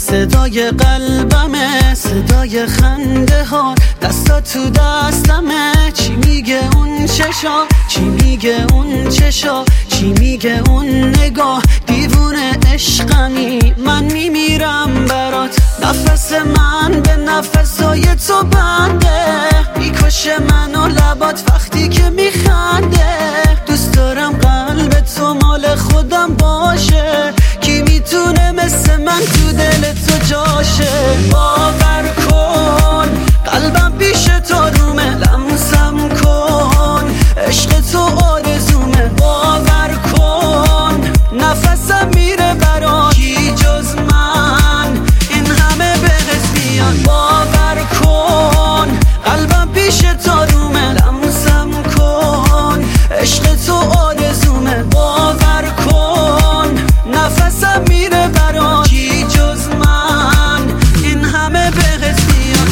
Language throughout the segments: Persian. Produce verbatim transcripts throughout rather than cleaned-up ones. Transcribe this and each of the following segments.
صدای قلبمه، صدای خنده ها، دستا تو دستمه. چی میگه اون چشا، چی میگه اون چشا، چی میگه اون نگاه؟ دیوونه عشقمی، من میمیرم برات. نفس من به نفسای تو بنده، میکشه منو لبات وقتی که میخنده. دوست دارم قلب تو مال خودم باشه، کی میتونه مثل من تو دل تو جاشه؟ باور کن قلبم پیش تو رومه، لمسم کن عشق تو آرزومه. باور کن نفسم میره برات، کی جز من این همه بهت میاد. باور کن قلبم پیش تو رومه، لمسم کن عشق تو آرزومه. باور کن نفسم میره برات، کی جز من این همه بهت میاد.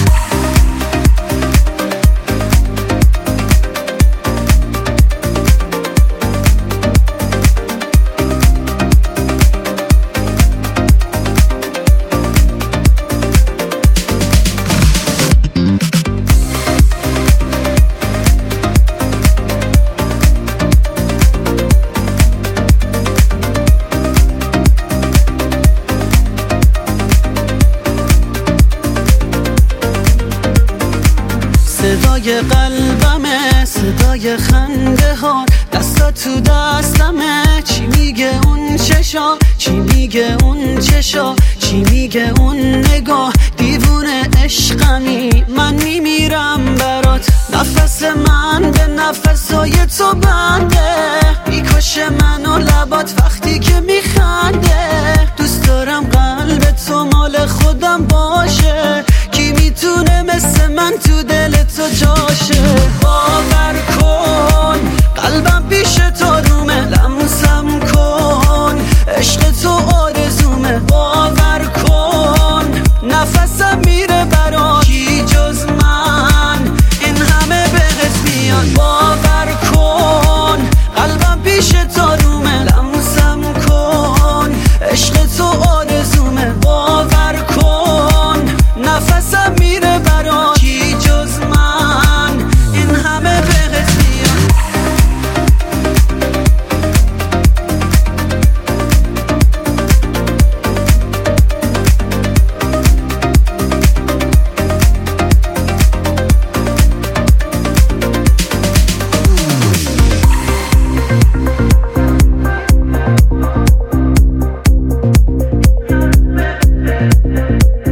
صدای قلبمه، صدای خنده ها، دستا تو دستمه. چی میگه اون چشا، چی میگه اون چشا، چی میگه اون نگاه؟ دیوونه عشقمی، من میمیرم برات. نفس من به نفسای تو بنده، میکشه منو لبات وقتی که میخنده. دوست دارم قلب تو مال خودم باشه، کی میتونه مثل من تو دل تو جاشه؟ باور کن قلبم پیش تو رومه، لمسم کن عشق تو آرزومه. باور کن نفسم میره برات، کی جز من این همه بهت میاد. باور کن قلبم پیش تو رومه، لمسم کن عشق تو آرزومه. باور کن نفسم میره برات، کی جز من این همه بهت میاد.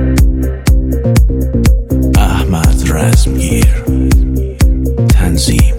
احمد رزمگیر تنظیم